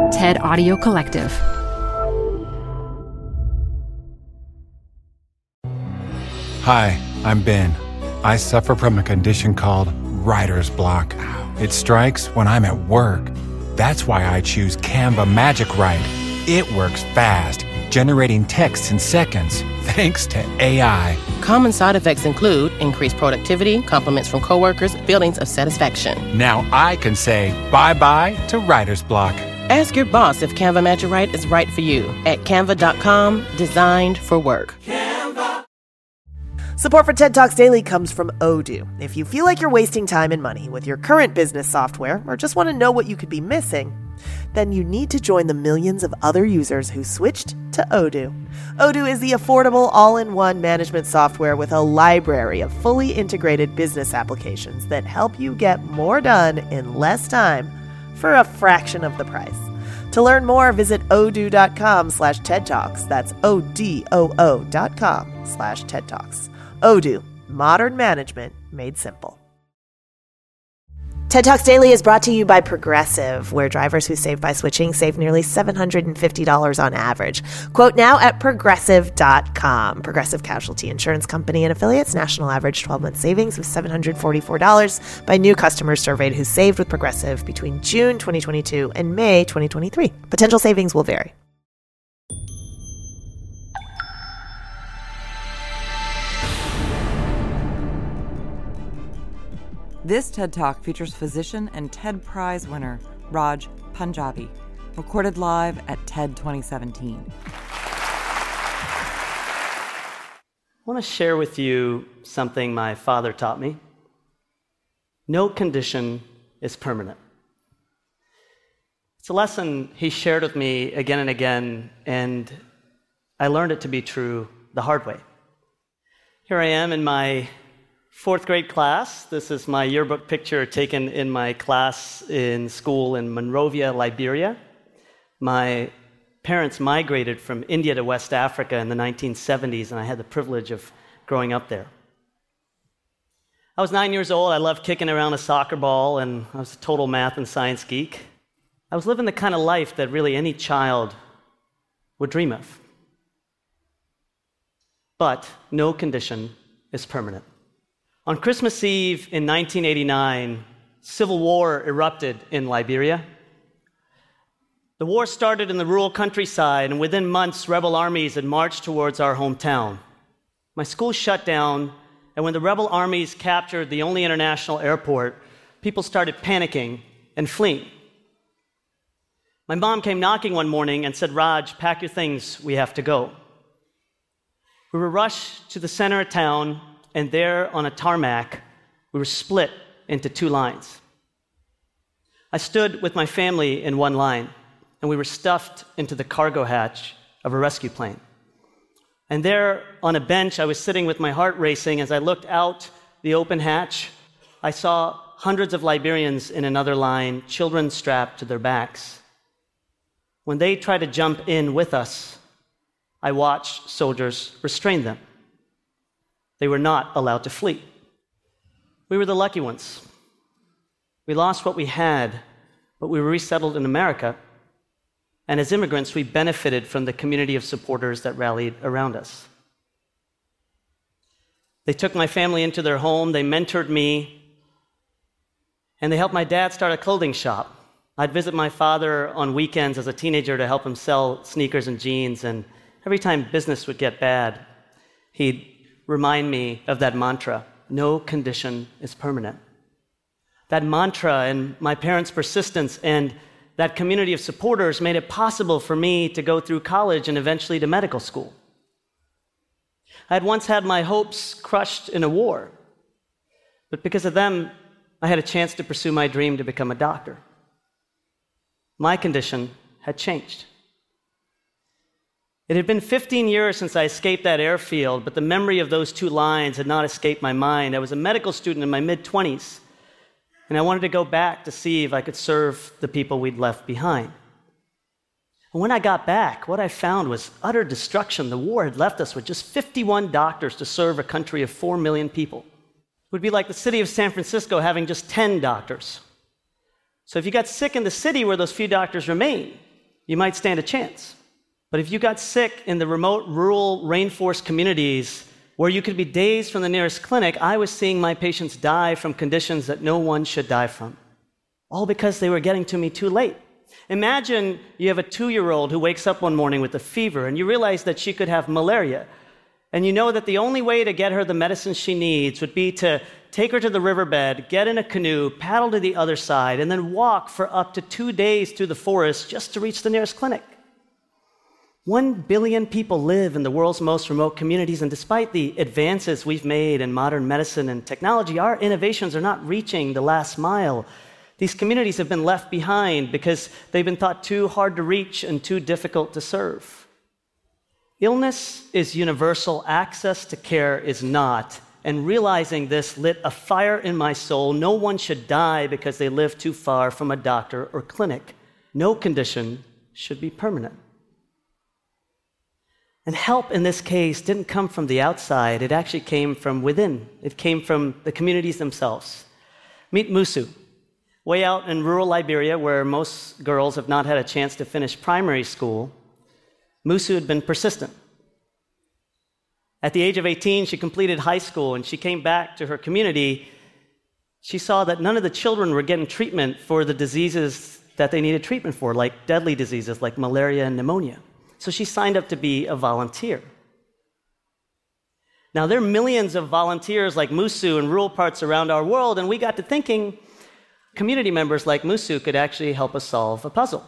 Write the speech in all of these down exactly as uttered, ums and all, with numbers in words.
TED Audio Collective. Hi, I'm Ben. I suffer from a condition called writer's block. It strikes when I'm at work. That's why I choose Canva Magic Write. It works fast, generating text in seconds, thanks to A I. Common side effects include increased productivity, compliments from coworkers, feelings of satisfaction. Now I can say bye-bye to writer's block. Ask your boss if Canva Magic Write is right for you at canva dot com, designed for work. Canva. Support for TED Talks Daily comes from Odoo. If you feel like you're wasting time and money with your current business software or just want to know what you could be missing, then you need to join the millions of other users who switched to Odoo. Odoo is the affordable all-in-one management software with a library of fully integrated business applications that help you get more done in less time for a fraction of the price. To learn more, visit odoo.com slash TED Talks. That's O-D-O-O dot com slash TED Talks. Odoo, modern management made simple. TED Talks Daily is brought to you by Progressive, where drivers who save by switching save nearly seven hundred fifty dollars on average. Quote now at progressive dot com. Progressive Casualty Insurance Company and affiliates. National average twelve-month savings of seven hundred forty-four dollars by new customers surveyed who saved with Progressive between June twenty twenty-two and May twenty twenty-three. Potential savings will vary. This TED Talk features physician and TED Prize winner Raj Panjabi, recorded live at TED twenty seventeen. I want to share with you something my father taught me. No condition is permanent. It's a lesson he shared with me again and again, and I learned it to be true the hard way. Here I am in my fourth grade class. This is my yearbook picture taken in my class in school in Monrovia, Liberia. My parents migrated from India to West Africa in the nineteen seventies, and I had the privilege of growing up there. I was nine years old. I loved kicking around a soccer ball, and I was a total math and science geek. I was living the kind of life that really any child would dream of. But no condition is permanent. On Christmas Eve in nineteen eighty-nine, civil war erupted in Liberia. The war started in the rural countryside, and within months, rebel armies had marched towards our hometown. My school shut down, and when the rebel armies captured the only international airport, people started panicking and fleeing. My mom came knocking one morning and said, "Raj, pack your things, we have to go." We were rushed to the center of town, and there on a tarmac, we were split into two lines. I stood with my family in one line, and we were stuffed into the cargo hatch of a rescue plane. And there on a bench, I was sitting with my heart racing. As I looked out the open hatch, I saw hundreds of Liberians in another line, children strapped to their backs. When they tried to jump in with us, I watched soldiers restrain them. They were not allowed to flee. We were the lucky ones. We lost what we had, but we were resettled in America. And as immigrants, we benefited from the community of supporters that rallied around us. They took my family into their home, they mentored me, and they helped my dad start a clothing shop. I'd visit my father on weekends as a teenager to help him sell sneakers and jeans, and every time business would get bad, he'd remind me of that mantra, no condition is permanent. That mantra and my parents' persistence and that community of supporters made it possible for me to go through college and eventually to medical school. I had once had my hopes crushed in a war, but because of them, I had a chance to pursue my dream to become a doctor. My condition had changed. It had been fifteen years since I escaped that airfield, but the memory of those two lines had not escaped my mind. I was a medical student in my mid-twenties, and I wanted to go back to see if I could serve the people we'd left behind. And when I got back, what I found was utter destruction. The war had left us with just fifty-one doctors to serve a country of four million people. It would be like the city of San Francisco having just ten doctors. So if you got sick in the city where those few doctors remain, you might stand a chance. But if you got sick in the remote rural rainforest communities where you could be days from the nearest clinic, I was seeing my patients die from conditions that no one should die from, all because they were getting to me too late. Imagine you have a two-year-old who wakes up one morning with a fever, and you realize that she could have malaria, and you know that the only way to get her the medicine she needs would be to take her to the riverbed, get in a canoe, paddle to the other side, and then walk for up to two days through the forest just to reach the nearest clinic. One billion people live in the world's most remote communities, and despite the advances we've made in modern medicine and technology, our innovations are not reaching the last mile. These communities have been left behind because they've been thought too hard to reach and too difficult to serve. Illness is universal, access to care is not. And realizing this lit a fire in my soul. No one should die because they live too far from a doctor or clinic. No condition should be permanent. And help in this case didn't come from the outside, it actually came from within. It came from the communities themselves. Meet Musu. Way out in rural Liberia, where most girls have not had a chance to finish primary school, Musu had been persistent. At the age of eighteen, she completed high school, and she came back to her community. She saw that none of the children were getting treatment for the diseases that they needed treatment for, like deadly diseases like malaria and pneumonia. So she signed up to be a volunteer. Now, there are millions of volunteers like Musu in rural parts around our world, and we got to thinking community members like Musu could actually help us solve a puzzle.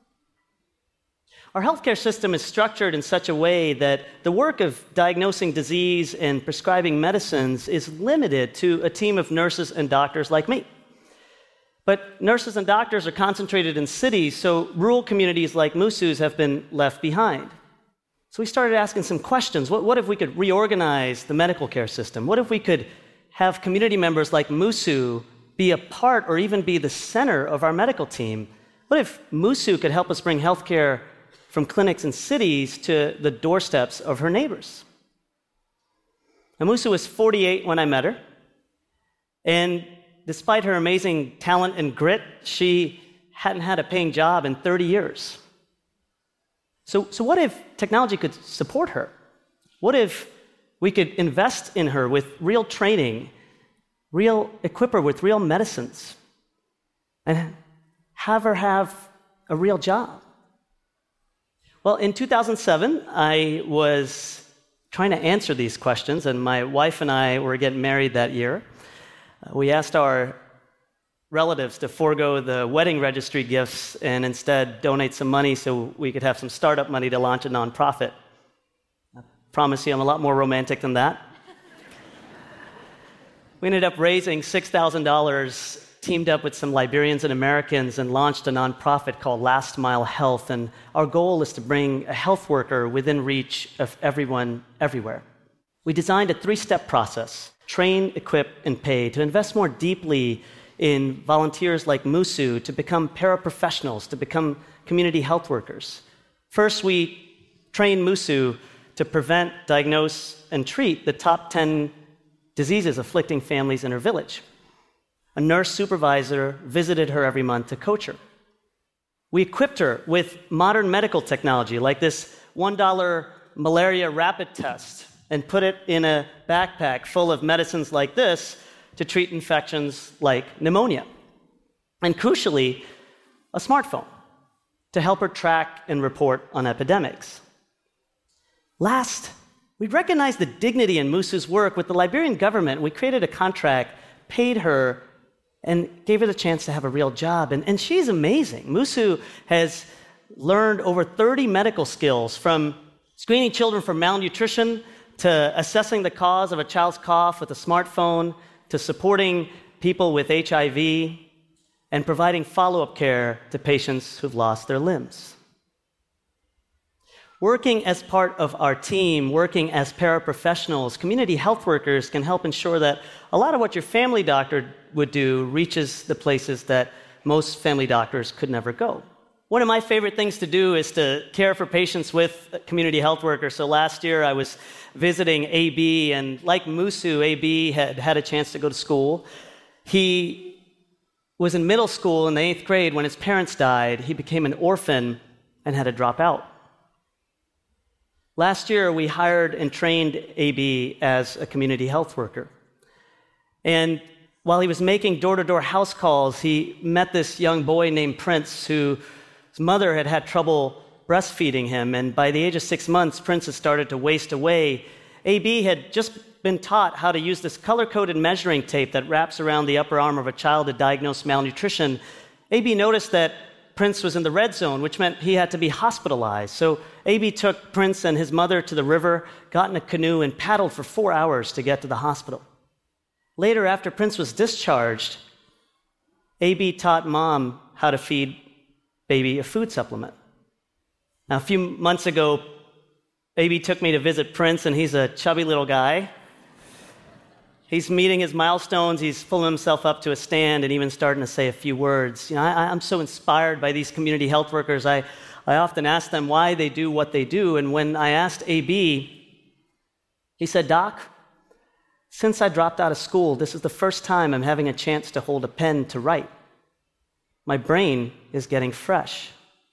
Our healthcare system is structured in such a way that the work of diagnosing disease and prescribing medicines is limited to a team of nurses and doctors like me. But nurses and doctors are concentrated in cities, so rural communities like Musu's have been left behind. So we started asking some questions. What, what if we could reorganize the medical care system? What if we could have community members like Musu be a part or even be the center of our medical team? What if Musu could help us bring healthcare from clinics in cities to the doorsteps of her neighbors? And Musu was forty-eight when I met her, and despite her amazing talent and grit, she hadn't had a paying job in thirty years. So, so what if technology could support her? What if we could invest in her with real training, real equip her with real medicines, and have her have a real job? Well, in two thousand seven, I was trying to answer these questions, and my wife and I were getting married that year. We asked our relatives to forego the wedding registry gifts and instead donate some money so we could have some startup money to launch a nonprofit. I promise you I'm a lot more romantic than that. We ended up raising six thousand dollars, teamed up with some Liberians and Americans, and launched a nonprofit called Last Mile Health. And our goal is to bring a health worker within reach of everyone, everywhere. We designed a three-step process: train, equip, and pay, to invest more deeply in volunteers like Musu to become paraprofessionals, to become community health workers. First, we trained Musu to prevent, diagnose, and treat the top ten diseases afflicting families in her village. A nurse supervisor visited her every month to coach her. We equipped her with modern medical technology, like this one dollar malaria rapid test, and put it in a backpack full of medicines like this to treat infections like pneumonia. And crucially, a smartphone to help her track and report on epidemics. Last, we recognized the dignity in Musu's work. With the Liberian government, we created a contract, paid her, and gave her the chance to have a real job. And, and she's amazing. Musu has learned over thirty medical skills, from screening children for malnutrition to assessing the cause of a child's cough with a smartphone, to supporting people with H I V, and providing follow-up care to patients who've lost their limbs. Working as part of our team, working as paraprofessionals, community health workers can help ensure that a lot of what your family doctor would do reaches the places that most family doctors could never go. One of my favorite things to do is to care for patients with community health workers. So last year I was visiting A B, and like Musu, A B had had a chance to go to school. He was in middle school in the eighth grade when his parents died. He became an orphan and had to drop out. Last year, we hired and trained A B as a community health worker. And while he was making door-to-door house calls, he met this young boy named Prince, whose mother had had trouble breastfeeding him. And by the age of six months, Prince had started to waste away. A B had just been taught how to use this color-coded measuring tape that wraps around the upper arm of a child to diagnose malnutrition. A B noticed that Prince was in the red zone, which meant he had to be hospitalized. So A B took Prince and his mother to the river, got in a canoe, and paddled for four hours to get to the hospital. Later, after Prince was discharged, A B taught Mom how to feed baby a food supplement. Now, a few months ago, A B took me to visit Prince, and he's a chubby little guy. He's meeting his milestones, he's pulling himself up to a stand and even starting to say a few words. You know, I, I'm so inspired by these community health workers. I, I often ask them why they do what they do, and when I asked A B, he said, "Doc, since I dropped out of school, this is the first time I'm having a chance to hold a pen to write. My brain is getting fresh."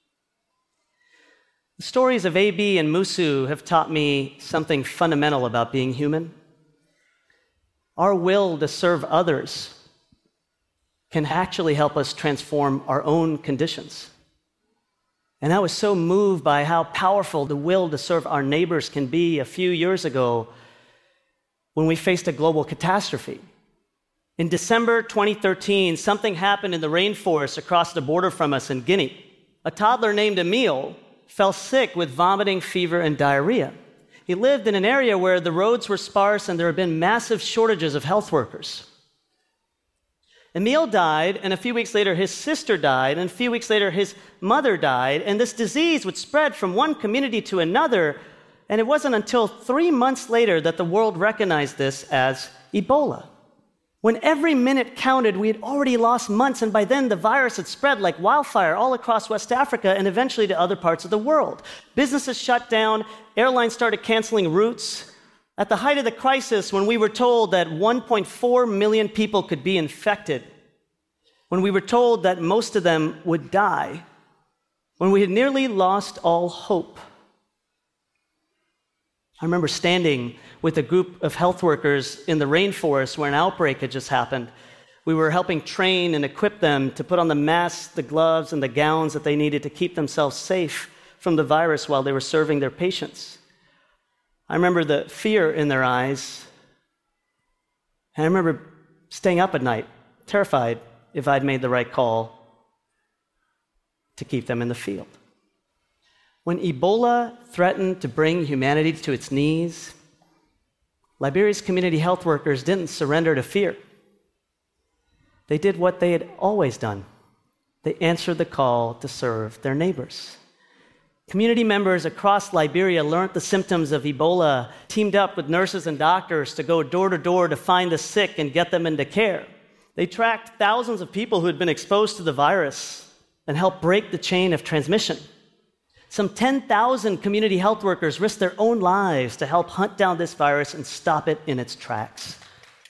The stories of A B and Musu have taught me something fundamental about being human. Our will to serve others can actually help us transform our own conditions. And I was so moved by how powerful the will to serve our neighbors can be a few years ago when we faced a global catastrophe. In December twenty thirteen, something happened in the rainforest across the border from us in Guinea. A toddler named Emil fell sick with vomiting, fever, and diarrhea. He lived in an area where the roads were sparse and there had been massive shortages of health workers. Emil died, and a few weeks later his sister died, and a few weeks later his mother died, and this disease would spread from one community to another, and it wasn't until three months later that the world recognized this as Ebola. When every minute counted, we had already lost months, and by then the virus had spread like wildfire all across West Africa and eventually to other parts of the world. Businesses shut down, airlines started canceling routes. At the height of the crisis, when we were told that one point four million people could be infected, when we were told that most of them would die, when we had nearly lost all hope, I remember standing with a group of health workers in the rainforest where an outbreak had just happened. We were helping train and equip them to put on the masks, the gloves, and the gowns that they needed to keep themselves safe from the virus while they were serving their patients. I remember the fear in their eyes, and I remember staying up at night, terrified if I'd made the right call to keep them in the field. When Ebola threatened to bring humanity to its knees, Liberia's community health workers didn't surrender to fear. They did what they had always done. They answered the call to serve their neighbors. Community members across Liberia learned the symptoms of Ebola, teamed up with nurses and doctors to go door to door to find the sick and get them into care. They tracked thousands of people who had been exposed to the virus and helped break the chain of transmission. Some ten thousand community health workers risked their own lives to help hunt down this virus and stop it in its tracks.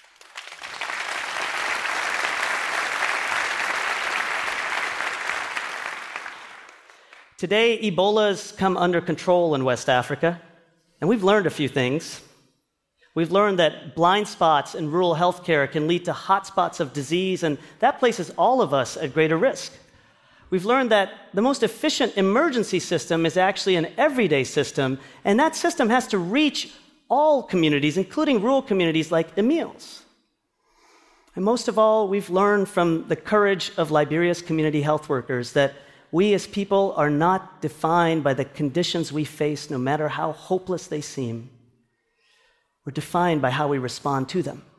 Today, Ebola's come under control in West Africa, and we've learned a few things. We've learned that blind spots in rural healthcare can lead to hotspots of disease, and that places all of us at greater risk. We've learned that the most efficient emergency system is actually an everyday system, and that system has to reach all communities, including rural communities like Emil's. And most of all, we've learned from the courage of Liberia's community health workers that we as people are not defined by the conditions we face, no matter how hopeless they seem. We're defined by how we respond to them.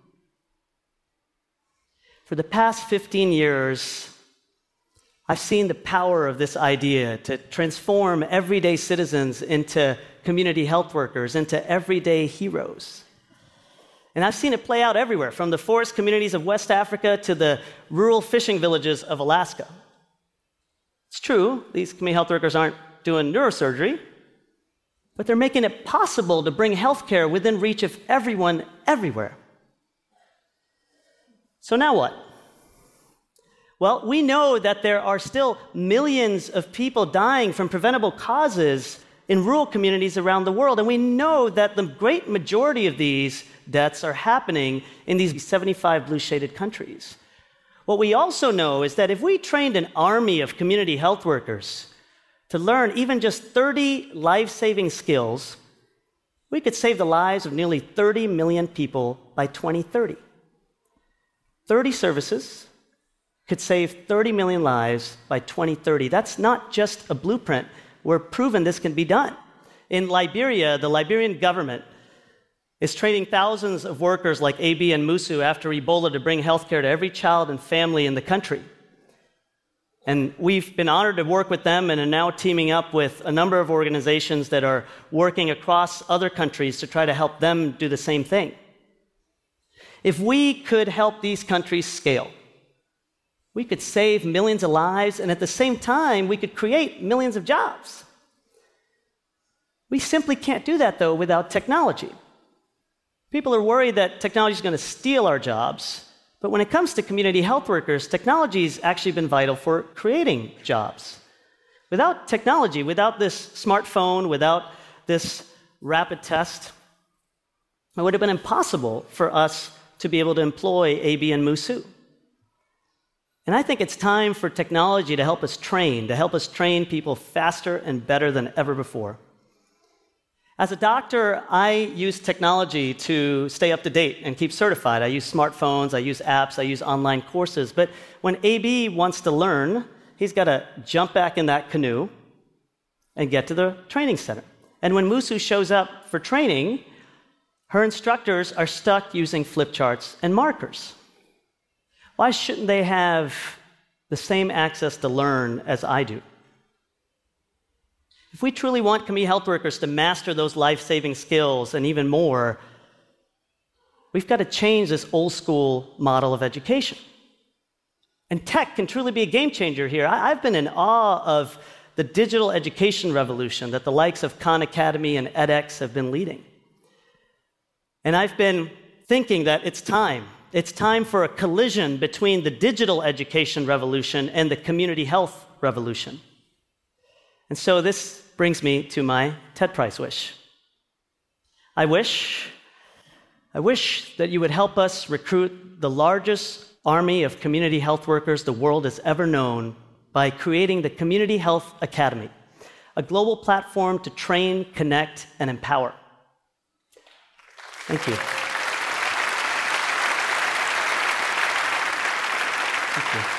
For the past fifteen years, I've seen the power of this idea to transform everyday citizens into community health workers, into everyday heroes. And I've seen it play out everywhere, from the forest communities of West Africa to the rural fishing villages of Alaska. It's true, these community health workers aren't doing neurosurgery, but they're making it possible to bring healthcare within reach of everyone, everywhere. So now what? Well, we know that there are still millions of people dying from preventable causes in rural communities around the world, and we know that the great majority of these deaths are happening in these seventy-five blue-shaded countries. What we also know is that if we trained an army of community health workers to learn even just thirty life-saving skills, we could save the lives of nearly thirty million people by twenty thirty. thirty services could save thirty million lives by twenty thirty. That's not just a blueprint. We're proven this can be done. In Liberia, the Liberian government is training thousands of workers like A B and Musu after Ebola to bring healthcare to every child and family in the country. And we've been honored to work with them and are now teaming up with a number of organizations that are working across other countries to try to help them do the same thing. If we could help these countries scale, we could save millions of lives, and at the same time, we could create millions of jobs. We simply can't do that, though, without technology. People are worried that technology is going to steal our jobs, but when it comes to community health workers, technology has actually been vital for creating jobs. Without technology, without this smartphone, without this rapid test, it would have been impossible for us to be able to employ A B and Musu. And I think it's time for technology to help us train, to help us train people faster and better than ever before. As a doctor, I use technology to stay up to date and keep certified. I use smartphones, I use apps, I use online courses. But when A B wants to learn, he's got to jump back in that canoe and get to the training center. And when Musu shows up for training, her instructors are stuck using flip charts and markers. Why shouldn't they have the same access to learn as I do? If we truly want community health workers to master those life-saving skills and even more, we've got to change this old-school model of education. And tech can truly be a game changer here. I've been in awe of the digital education revolution that the likes of Khan Academy and edX have been leading. And I've been thinking that it's time. It's time for a collision between the digital education revolution and the community health revolution. And so this brings me to my TED Prize wish. I wish, I wish that you would help us recruit the largest army of community health workers the world has ever known by creating the Community Health Academy, a global platform to train, connect, and empower. Thank you. Thank you.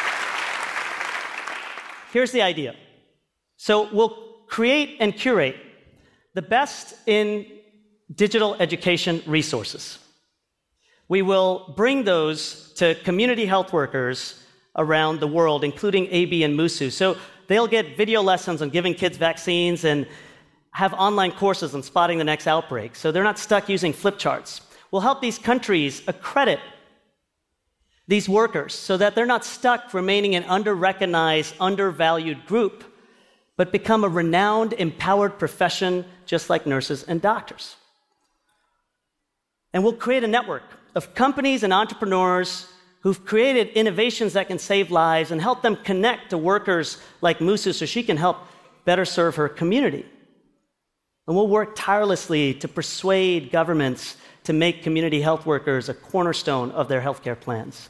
Here's the idea. So we'll create and curate the best in digital education resources. We will bring those to community health workers around the world, including A B and Musu. So they'll get video lessons on giving kids vaccines and have online courses on spotting the next outbreak. So they're not stuck using flip charts. We'll help these countries accredit these workers so that they're not stuck remaining an under-recognized, undervalued group, but become a renowned, empowered profession just like nurses and doctors. And we'll create a network of companies and entrepreneurs who've created innovations that can save lives and help them connect to workers like Musu so she can help better serve her community. And we'll work tirelessly to persuade governments to make community health workers a cornerstone of their healthcare plans.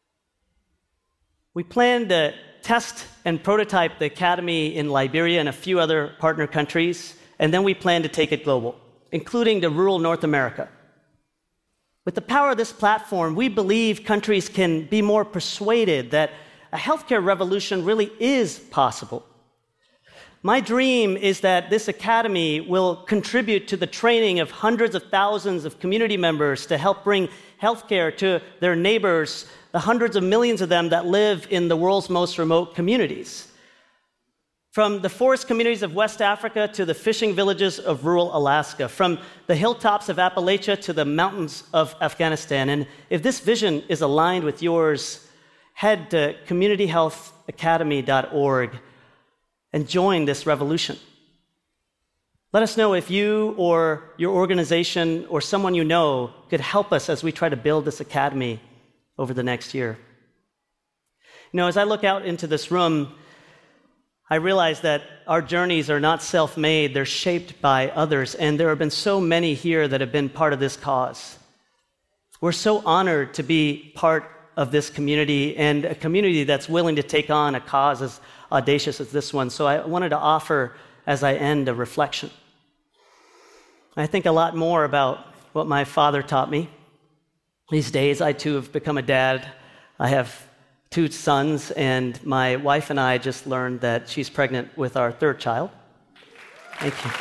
We plan to test and prototype the Academy in Liberia and a few other partner countries, and then we plan to take it global, including to rural North America. With the power of this platform, we believe countries can be more persuaded that a healthcare revolution really is possible. My dream is that this academy will contribute to the training of hundreds of thousands of community members to help bring healthcare to their neighbors, the hundreds of millions of them that live in the world's most remote communities. From the forest communities of West Africa to the fishing villages of rural Alaska, from the hilltops of Appalachia to the mountains of Afghanistan. And if this vision is aligned with yours, head to community health academy dot org and join this revolution. Let us know if you or your organization or someone you know could help us as we try to build this academy over the next year. You know, as I look out into this room, I realize that our journeys are not self-made, they're shaped by others, and there have been so many here that have been part of this cause. We're so honored to be part of this community, and a community that's willing to take on a cause as audacious as this one. So I wanted to offer, as I end, a reflection. I think a lot more about what my father taught me. These days, I too have become a dad. I have two sons, and my wife and I just learned that she's pregnant with our third child. Thank you.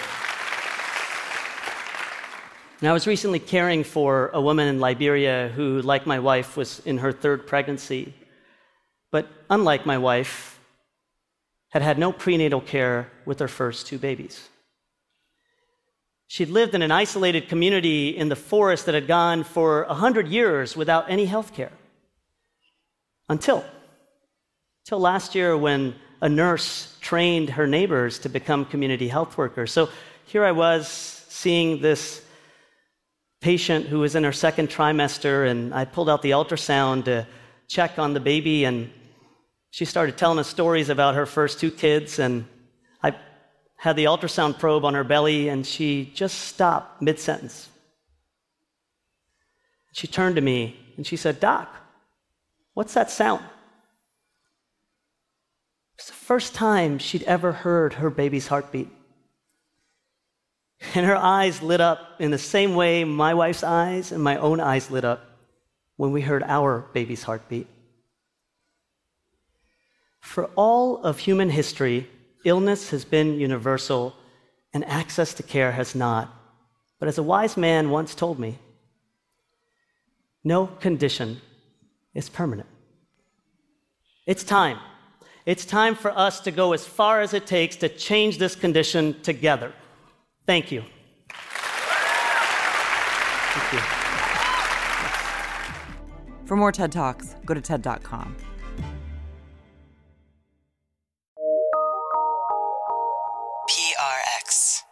And I was recently caring for a woman in Liberia who, like my wife, was in her third pregnancy, but unlike my wife, had had no prenatal care with her first two babies. She'd lived in an isolated community in the forest that had gone for a hundred years without any health care. Until, until last year when a nurse trained her neighbors to become community health workers. So here I was seeing this patient who was in her second trimester, and I pulled out the ultrasound to check on the baby, and she started telling us stories about her first two kids, and I had the ultrasound probe on her belly, and she just stopped mid-sentence. She turned to me, and she said, "Doc, what's that sound?" It's the first time she'd ever heard her baby's heartbeat. And her eyes lit up in the same way my wife's eyes and my own eyes lit up when we heard our baby's heartbeat. For all of human history, illness has been universal and access to care has not. But as a wise man once told me, no condition is permanent. It's time. It's time for us to go as far as it takes to change this condition together. Thank you. Thank you. For more TED Talks, go to TED dot com. P R X.